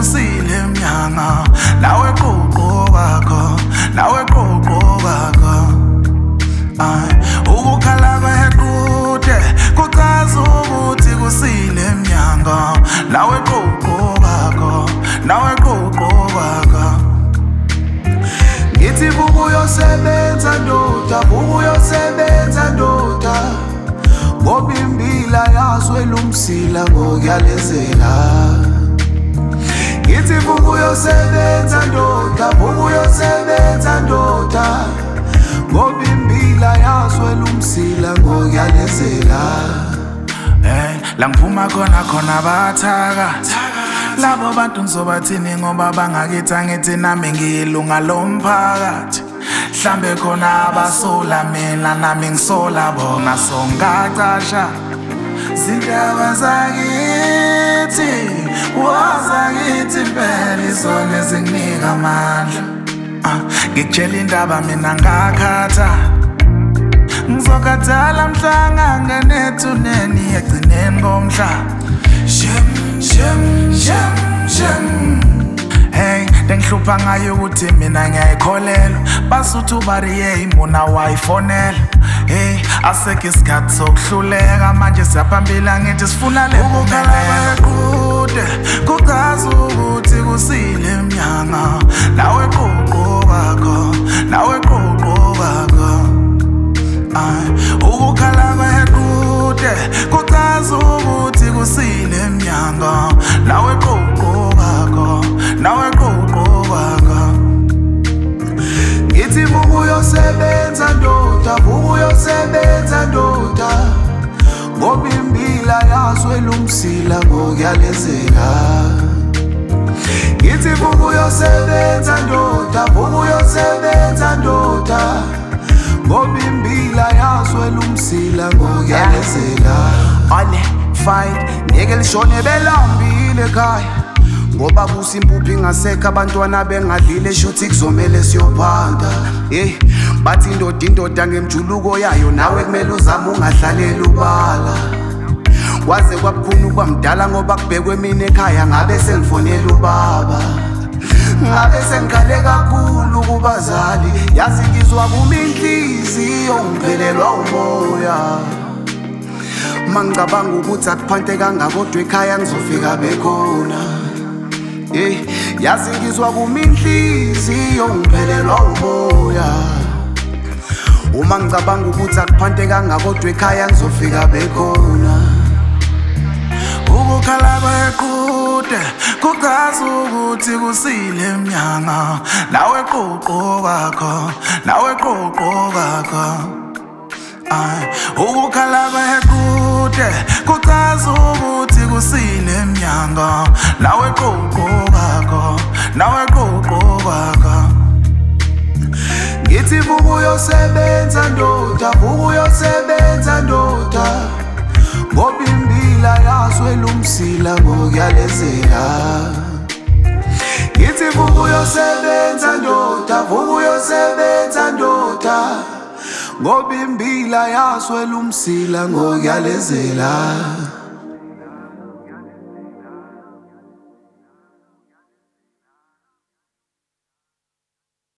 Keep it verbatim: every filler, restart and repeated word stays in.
kusile mnyanga nawe qoqo kwakho nawe qoqo kwakho ay ukukhala kwequde kuchaza ukuthi kusile mnyanga nawe qoqo kwakho nawe qoqo kwakho ngithi bukuyosebenza ndoda bukuyosebenza ndoda ngoba imbila yaswela umsila ngokuyalezela ngithi bukuyosebenza ndoda bukuyosebenza ndoda ngoba imbila yaswela umsila ngokuyalezela hey la ngiphuma khona khona bathaka labo bantu ngizobathini ngoba bangakithi angithi nami ngiyilunga lomphakathi mhlambe khona abasola mina nami ngisola bona songacasha zindaba zakithi wazakithi impela izona ezinginika amandla ngikutshela indaba mina ngakhatha ngizokhathala mhlanga nganethuneni egcineni komhla shem shem shem shem hey dengihlupha ngayo ukuthi mina ngiyayikholela basuthi ubariye imbona wayifonela hey asekho isikhathi sokuhluleka manje siyaphambila ngithi sifuna le ukukhalaqude kuchaza ukuthi kusile mnyanga nawe qoqo kwakho nawe qoqo kwakho ay ukukhala kwequde kuchaza ukuthi kusile mnyanga nawe qoqo kwakho nawe qoqo kwakho ngithi bukuyosebenza ndoda bukuyosebenza ndoda ngoba imbila yaswela umsila ngokuyalezela ngithi bukuyosebenza ndoda bukuyosebenza ndoda ngoba imbila yaswela umsila ngokuyalezela ale fight ngeke lishone belambile ekhaya ngoba kusimpuphi ngasekho abantwana bengadlile shuthi kuzomela siyophanda hey bathi indoda indoda ngemjuluko yayo nawe kumele uzame ungadlalela ubala kwaze kwabukhuna kwamdala ngoba kubhekwe mina ekhaya ngabe sengifonela ubaba ngabe sengikhale kakhulu kubazali yazi ngizwa kuma inhliziyo ngiphelelwa umoya mangicabanga ukuthi akuphante kangaka kodwa ekhaya ngizofika bekhona hey yazi ngizwa kuma inhliziyo ngiphelelwa umoya uma ngicabanga ukuthi akuphante kangaka kodwa ekhaya ngizofika bekhona ukukhala kwequde kuchaza ukuthi kusile mnyanga nawe qoqo kwakho nawe qoqo kwakho ay ukukhala kwequde kuchaza ukuthi kusile mnyanga nawe qoqo kwakho nawe qoqo kwakho ngithi bukuyosebenza ndoda bukuyosebenza ndoda ngoba imbila yaswela umsila ngokuyalezela ngithi bukuyosebenza ndoda bukuyosebenza ndoda ngoba imbila yaswela umsila ngokuyalezela